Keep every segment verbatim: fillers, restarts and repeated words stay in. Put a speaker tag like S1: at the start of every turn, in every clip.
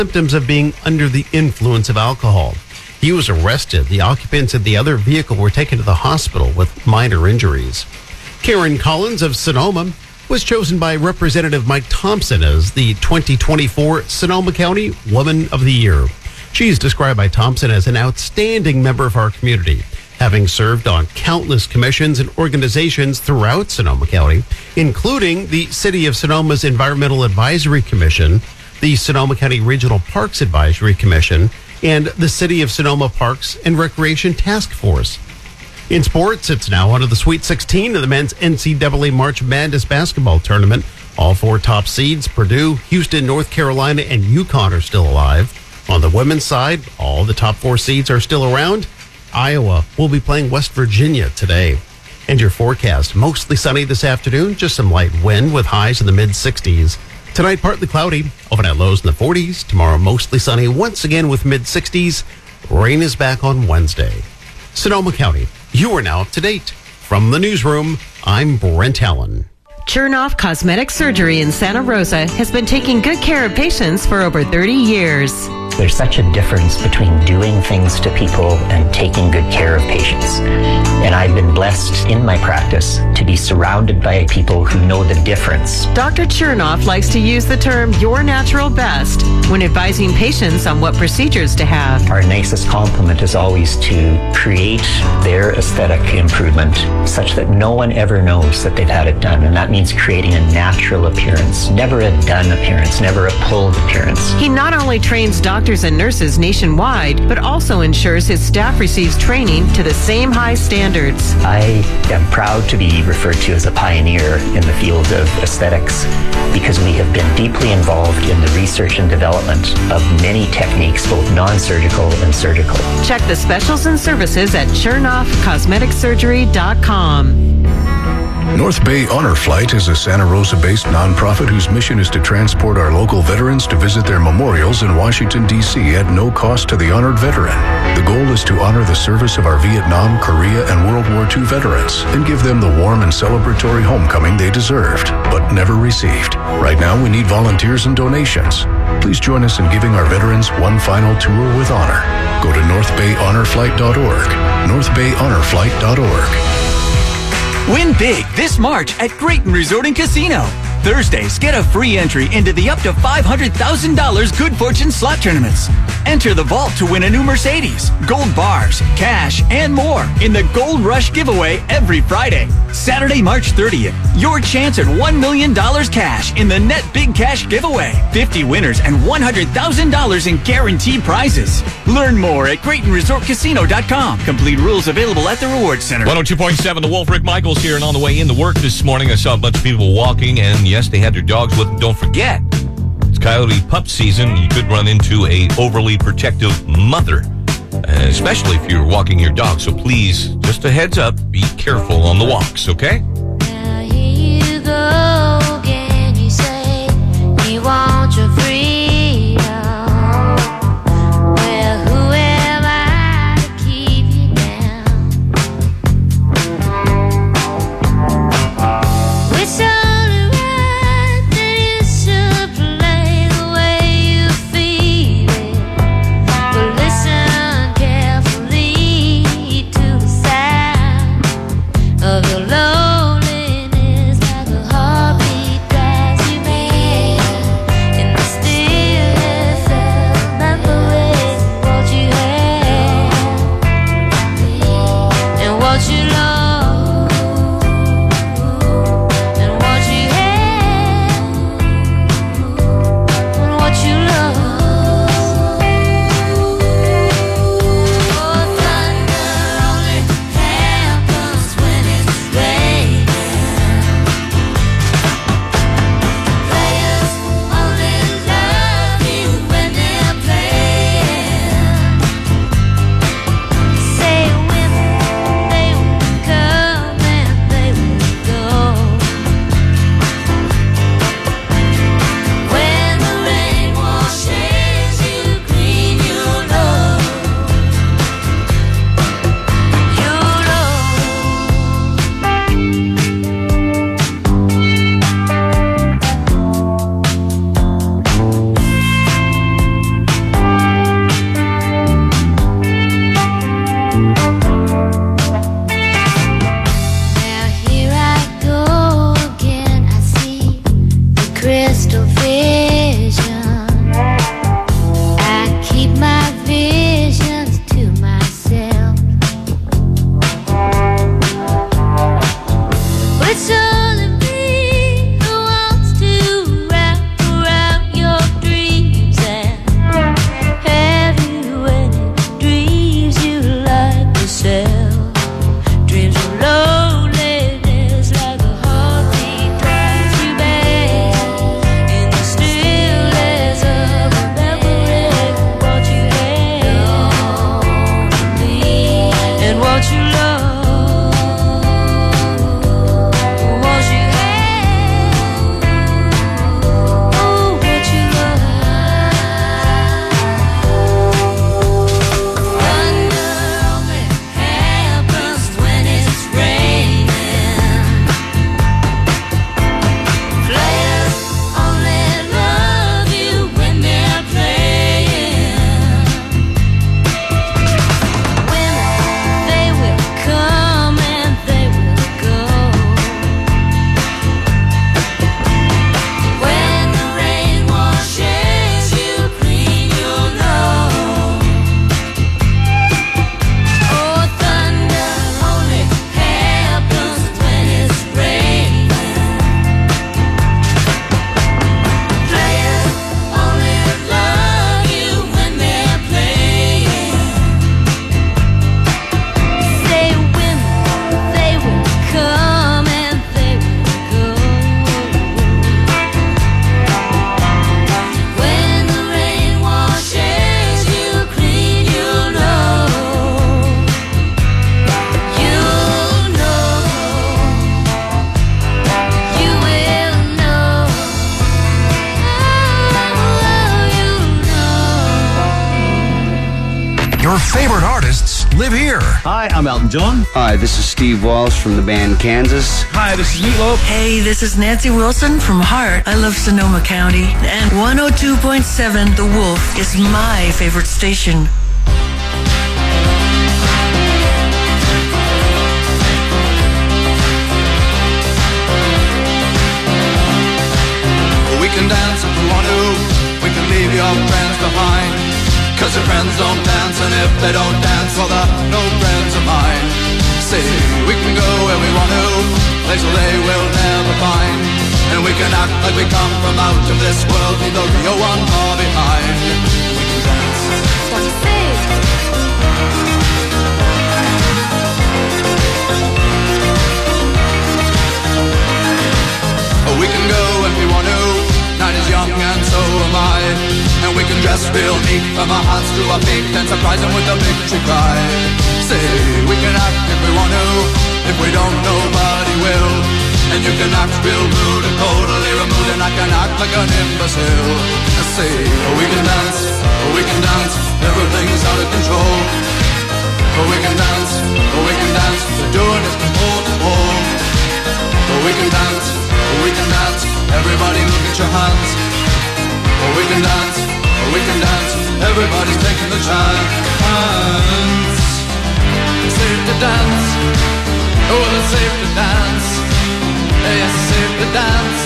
S1: symptoms of being under the influence of alcohol. He was arrested. The occupants of the other vehicle were taken to the hospital with minor injuries. Karen Collins of Sonoma was chosen by Representative Mike Thompson as the twenty twenty-four Sonoma County Woman of the Year. She's described by Thompson as an outstanding member of our community, having served on countless commissions and organizations throughout Sonoma County, including the City of Sonoma's Environmental Advisory Commission, the Sonoma County Regional Parks Advisory Commission, and the City of Sonoma Parks and Recreation Task Force. In sports, it's now on to the Sweet sixteen of the men's N C double A March Madness basketball tournament. All four top seeds, Purdue, Houston, North Carolina, and UConn, are still alive. On the women's side, all the top four seeds are still around. Iowa will be playing West Virginia today. And your forecast, mostly sunny this afternoon, just some light wind with highs in the mid sixties. Tonight, partly cloudy, overnight lows in the forties. Tomorrow, mostly sunny, once again with mid sixties. Rain is back on Wednesday. Sonoma County, you are now up to date. From the newsroom, I'm Brent Allen.
S2: Chernoff Cosmetic Surgery in Santa Rosa has been taking good care of patients for over thirty years.
S3: There's such a difference between doing things to people and taking good care of patients. And I've been blessed in my practice to be surrounded by people who know the difference.
S2: Doctor Chernoff likes to use the term your natural best when advising patients on what procedures to have.
S3: Our nicest compliment is always to create their aesthetic improvement such that no one ever knows that they've had it done. And that means creating a natural appearance, never a done appearance, never a pulled appearance.
S2: He not only trains doctors and nurses nationwide, but also ensures his staff receives training to the same high standards.
S3: I am proud to be referred to as a pioneer in the field of aesthetics because we have been deeply involved in the research and development of many techniques, both non-surgical and surgical.
S2: Check the specials and services at chernoff cosmetic surgery dot com.
S4: North Bay Honor Flight is a Santa Rosa-based nonprofit whose mission is to transport our local veterans to visit their memorials in Washington, D C at no cost to the honored veteran. The goal is to honor the service of our Vietnam, Korea, and World War Two veterans and give them the warm and celebratory homecoming they deserved, but never received. Right now, we need volunteers and donations. Please join us in giving our veterans one final tour with honor. Go to north bay honor flight dot org, north bay honor flight dot org.
S5: Win big this March at Grayton Resort and Casino. Thursdays, get a free entry into the up to five hundred thousand dollars Good Fortune slot tournaments. Enter the vault to win a new Mercedes, gold bars, cash, and more in the Gold Rush giveaway every Friday. Saturday, March thirtieth, your chance at one million dollars cash in the Net Big Cash giveaway. fifty winners and one hundred thousand dollars in guaranteed prizes. Learn more at Grayton Resort Casino dot com. Complete rules available at the Rewards Center.
S6: one oh two point seven, The Wolf. Rick Michaels here, and on the way into work this morning, I saw a bunch of people walking, and yes, they had their dogs with them. Don't forget, it's coyote pup season. You could run into a overly protective mother, uh, especially if you're walking your dog. So please, just a heads up, be careful on the walks, okay?
S7: Now here you go again. You say you want your freedom. Well, who am I to keep you down? It's only right that you should play the way you feel it. But listen carefully to the sound of your love.
S4: favorite artists live here.
S8: Hi, I'm Elton John.
S9: Hi, this is Steve Walsh from the band Kansas.
S8: Hi, this is Meatloaf.
S10: Hey, this is Nancy Wilson from Heart. I love Sonoma County. And one oh two point seven The Wolf is my favorite station.
S11: We can dance if we want to. We can leave your friends behind. Cause your friends don't dance, and if they don't dance, well, they're no friends of mine. See, we can go where we want to, places they will never find. And we can act like we come from out of this world, leave the real one far behind. We can dance. What you say? Oh, we can go if we want to. Night is young and so am I. And we can dress real neat from our hearts to our feet and surprise them with a victory cry. Say, we can act if we want to. If we don't, nobody will. And you can act real rude and totally removed, and I can act like an imbecile. I say, oh, we can dance, oh, we can dance, everything's out of control. Oh, we can dance, oh, we can dance, we're doing it from pole to pole. Oh, we can dance, oh, we can dance, everybody look at your hands. Oh, we can dance, oh, we can dance, everybody's taking the chance. It's safe to dance, oh, it's safe to dance. Yes, it's safe to dance.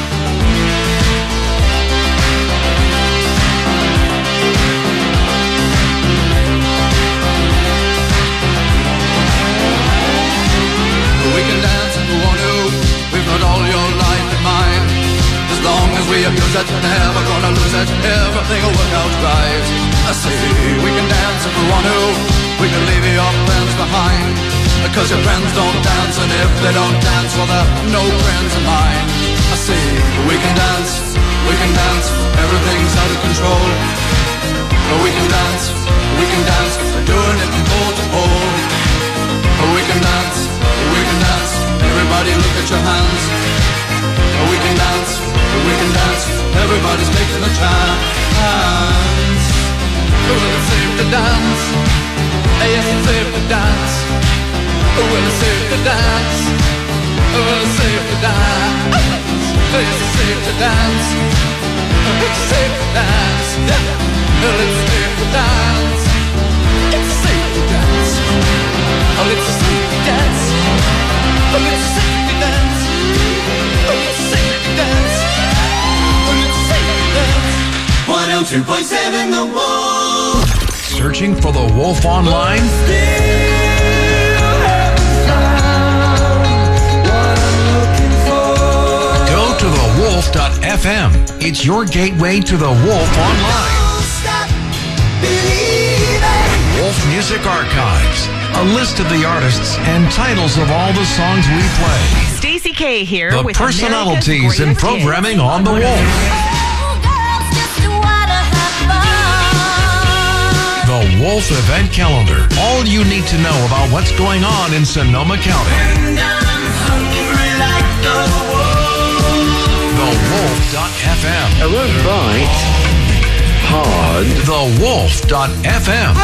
S11: We can dance if we want to. We've got all your life in mind. As long as we abuse it, never gonna lose it. Everything will work out right. I say we can dance if we want to. We can leave your friends behind. Because your friends don't dance, and if they don't dance, well, they're no friends of mine. I say we can dance, we can dance, everything's out of control. But we can dance, we can dance, we're doing it from pole to pole. But we can dance, we can dance, everybody look at your hands. But we can dance, we can dance, everybody's taking a chance. Well, it's safe to dance, yes, it's safe to dance. Well, it's safe to dance. Well, it's safe to dance. It's safe to dance. It's safe to dance. Well, it's safe to dance. It's safe to dance. Oh, it's safe to dance. Oh, it's safe to dance. Oh, it's safe to dance. Oh, it's safe to dance. one oh two point seven The Wolf.
S4: Searching for The Wolf online? To the wolf dot f m. It's your gateway to the Wolf online. Wolf Music Archives. A list of the artists and titles of all the songs we play.
S2: Stacey K here
S4: The
S2: with
S4: personalities and programming on the Wolf. The Wolf Event Calendar. All you need to know about what's going on in Sonoma County. the wolf dot f m.
S12: I won't bite hard.
S4: the wolf dot f m.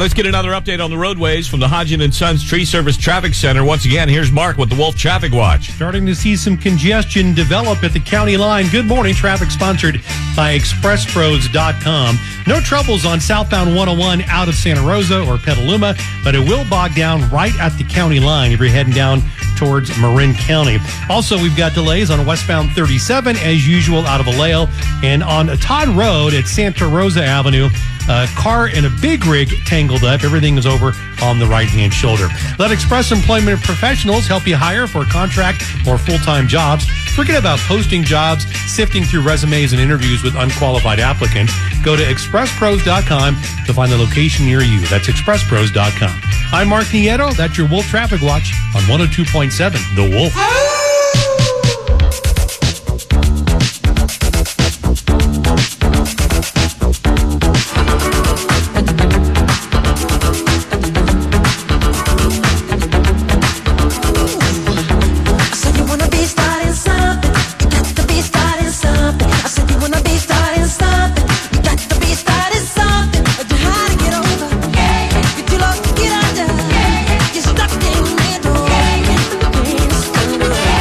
S6: let's get another update on the roadways from the Hodgin and Sons Tree Service Traffic Center. Once again, here's Mark with the Wolf Traffic Watch.
S13: Starting to see some congestion develop at the county line. Good morning. Traffic sponsored by express pros dot com. No troubles on southbound one oh one out of Santa Rosa or Petaluma, but it will bog down right at the county line if you're heading down towards Marin County. Also, we've got delays on westbound thirty-seven as usual out of Vallejo, and on Todd Road at Santa Rosa Avenue. A car and a big rig tangled up. Everything is over on the right-hand shoulder. Let Express Employment Professionals help you hire for contract or full-time jobs. Forget about posting jobs, sifting through resumes and interviews with unqualified applicants. Go to express pros dot com to find the location near you. That's express pros dot com. I'm Mark Nieto. That's your Wolf Traffic Watch on one oh two point seven The Wolf.
S7: Get under, get stuck in the middle.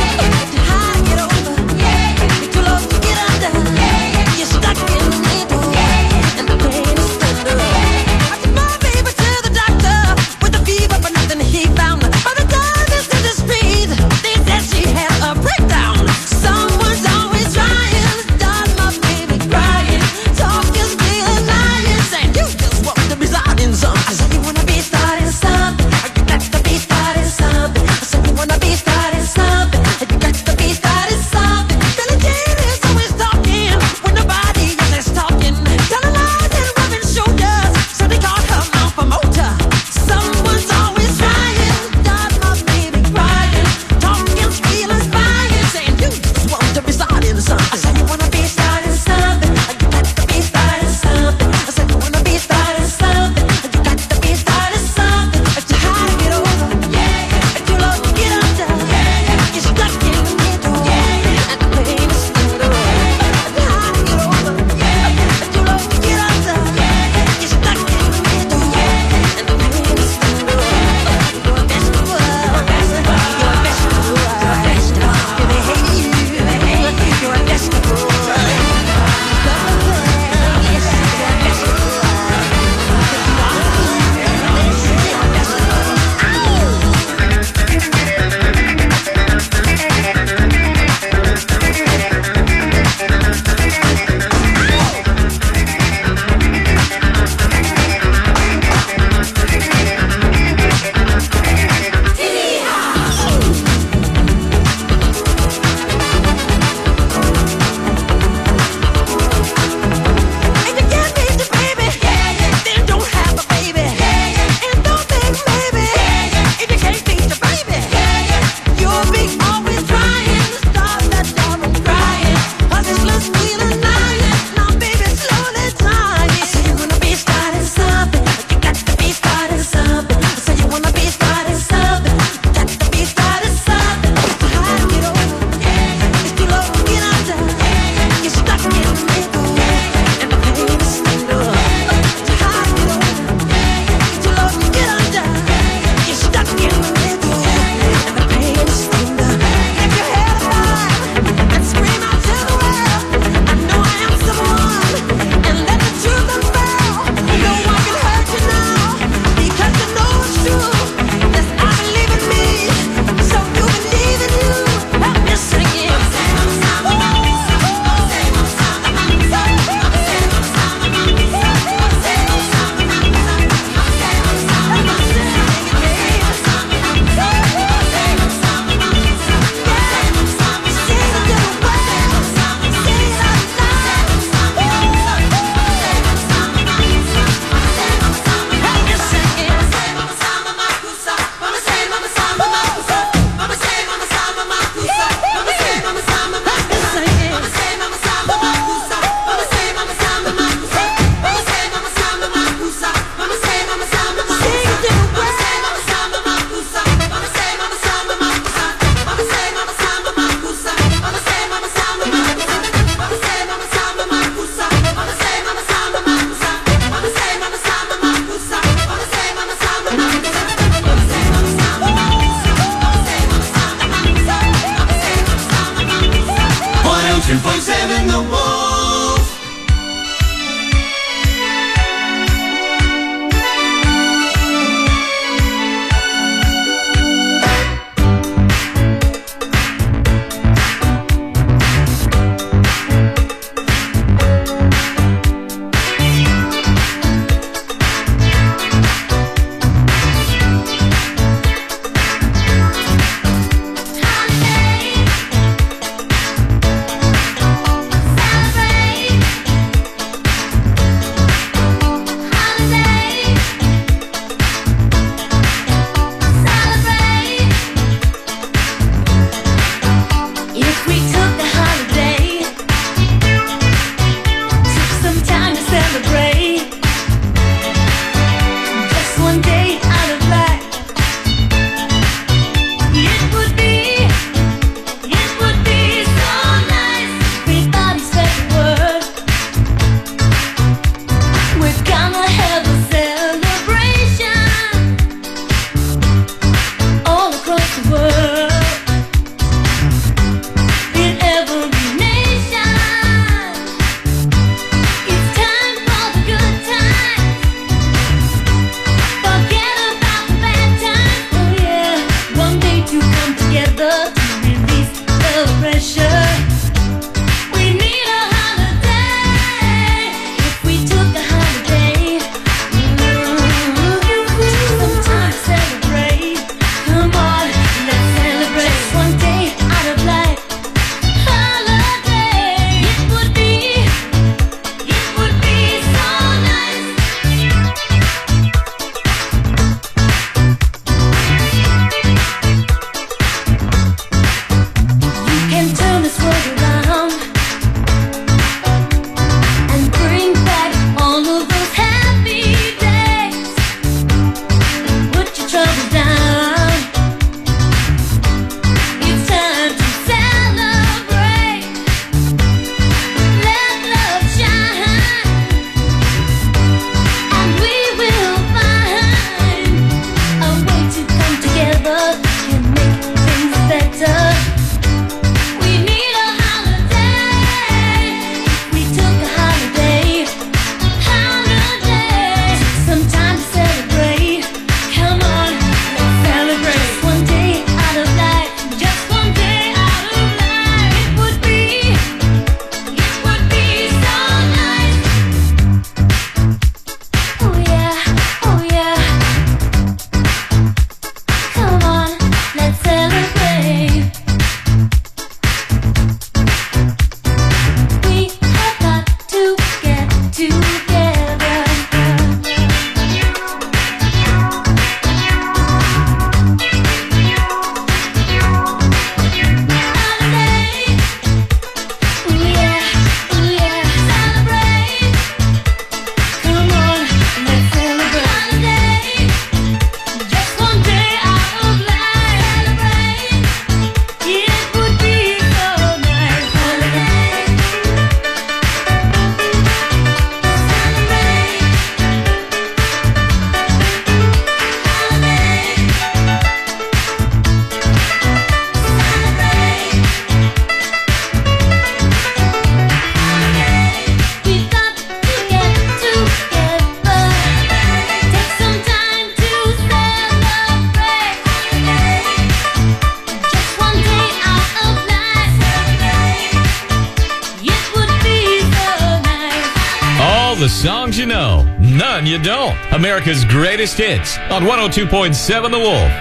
S6: you know? None you don't. America's greatest hits on one oh two point seven The Wolf.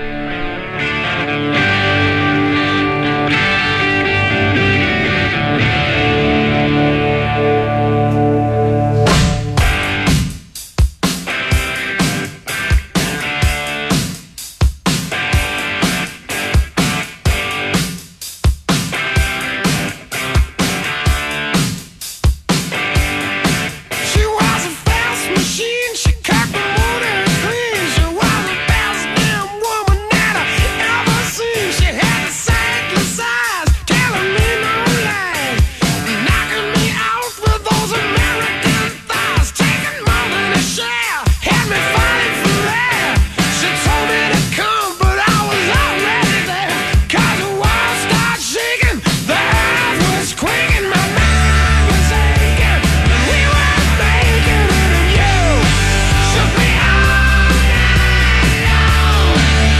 S7: She was a fast machine. She cut the motor clean. She was the best damn woman that I ever seen. She had the sightless eyes, telling me no lies, knocking me out with those American thighs, taking more than a share, had me fighting for air. She told me to come, but I was already there. 'Cause the world started shaking, the earth was quaking, my mind was aching. We were making it, and you shook me all night long.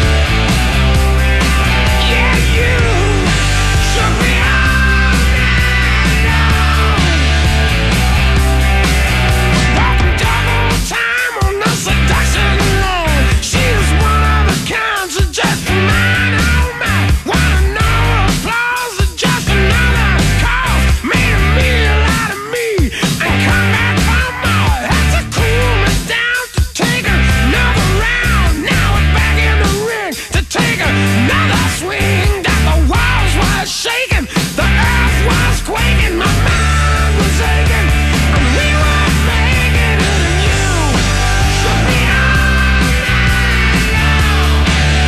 S7: Yeah, you shook me all night long. Walking double time on the seduction line. She was one of a kind, so just mine, oh my. Wanna know applause or just another cause? Made a meal out of me and come back for more. Had to cool me down to take another round. Now we're back in the ring to take another swing. That the walls were shaking, the earth was quaking, my mind was aching, and we were making it, and you shook me all night long.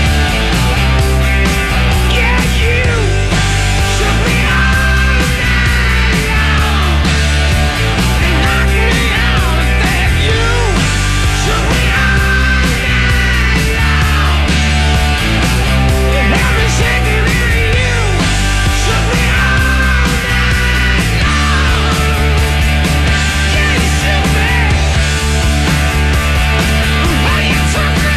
S7: Yeah, you shook me all night long. And knocked me out of that. You shook me all night long. You had me shaking, and you shook me all night long. Yeah, you shook me. Oh, you took me.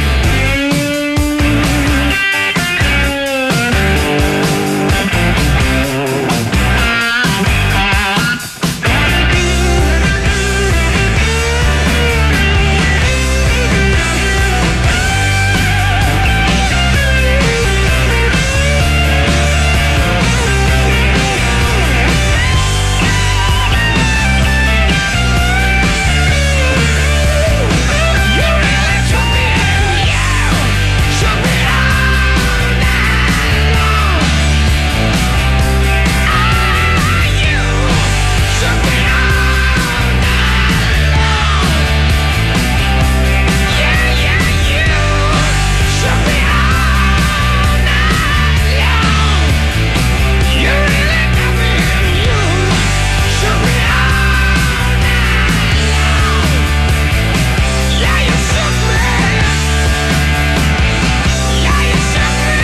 S7: You really took me in. You shook me all night long. Ah, you shook me all night long. Yeah, yeah, you shook me all night long. You really got me in. You shook me all night long. Yeah, you shook me. Yeah, you shook me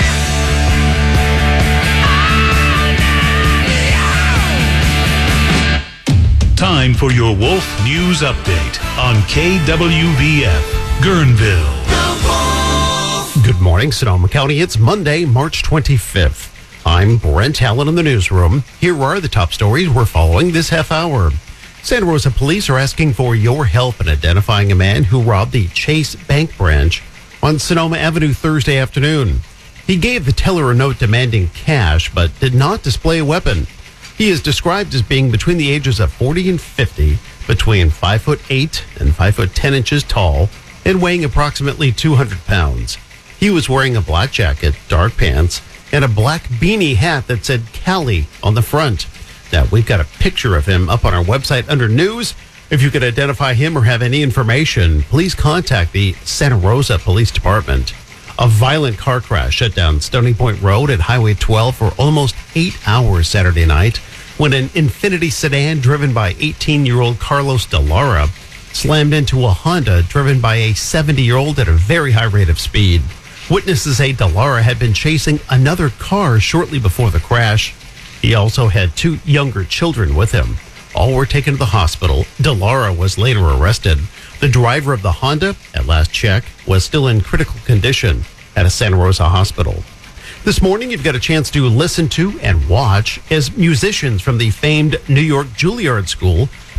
S14: Time for your Wolf News Update on K W V F, Guerneville.
S1: Good morning, Sonoma County. It's Monday, March twenty-fifth. I'm Brent Allen in the newsroom. Here are the top stories we're following this half hour. Santa Rosa police are asking for your help in identifying a man who robbed the Chase Bank branch on Sonoma Avenue Thursday afternoon. He gave the teller a note demanding cash, but did not display a weapon. He is described as being between the ages of forty and fifty, between five foot eight and five foot ten inches tall, and weighing approximately two hundred pounds. He was wearing a black jacket, dark pants, and a black beanie hat that said Cali on the front. Now, we've got a picture of him up on our website under news. If you could identify him or have any information, please contact the Santa Rosa Police Department. A violent car crash shut down Stony Point Road at Highway twelve for almost eight hours Saturday night when an Infiniti sedan driven by eighteen-year-old Carlos Delara slammed into a Honda driven by a seventy-year-old at a very high rate of speed. Witnesses say Delara had been chasing another car shortly before the crash. He also had two younger children with him. All were taken to the hospital. Delara was later arrested. The driver of the Honda, at last check, was still in critical condition at a Santa Rosa hospital. This morning, you've got a chance to listen to and watch as musicians from the famed New York Juilliard School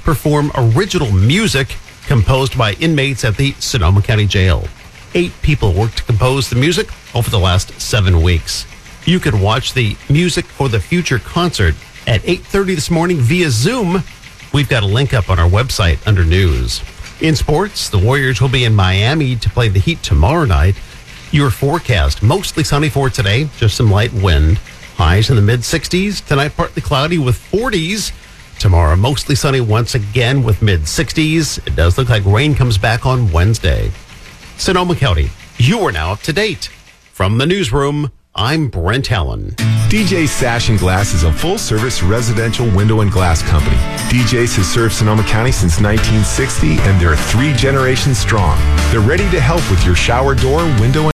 S1: perform original music composed by inmates at the Sonoma County Jail. Eight people worked to compose the music over the last seven weeks. You can watch the Music for the Future concert at eight thirty this morning via Zoom. We've got a link up on our website under news. In sports, the Warriors will be in Miami to play the Heat tomorrow night. Your forecast, mostly sunny for today, just some light wind. Highs in the mid-sixties. Tonight, partly cloudy with forties. Tomorrow, mostly sunny once again with mid-sixties. It does look like rain comes back on Wednesday. Sonoma County, you are now up to date. From the newsroom, I'm Brent Allen.
S15: D J Sash and Glass is a full-service residential window and glass company. D J's has served Sonoma County since nineteen sixty, and they're three generations strong. They're ready to help with your shower door, window,